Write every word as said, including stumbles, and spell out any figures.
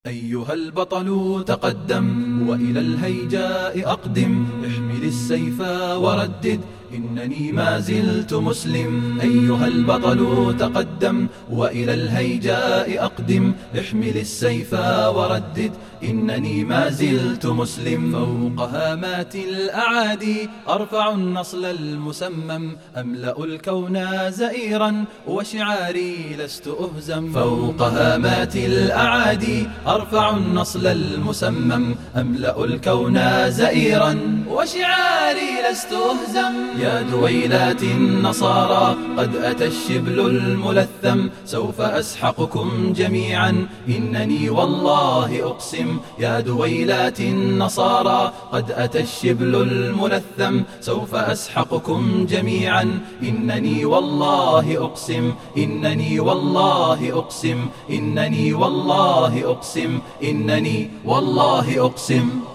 أيها البطل تقدم وإلى الهيجاء أقدم، احمل السيف وردد إنني ما زلت مسلم. أيها البطل تقدم وإلى الهيجاء أقدم، احمل السيف وردد إنني ما زلت مسلم. فوق هامات الأعادي أرفع النصل المسمم، أملأ الكون زئيرا وشعاري لست أهزم. فوق هامات الأعادي أرفع النصل المسمم، أملأ الكون زئيرا وشعاري لست أهزم. يا دويلات النصارى قد أتى الشبل الملثم، سوف أسحقكم جميعا إنني والله أقسم. يا دويلات النصارى قد أتى الشبل الملثم، سوف أسحقكم جميعا إنني والله أقسم. إنني والله أقسم. إنني والله أقسم. إنني والله أقسم.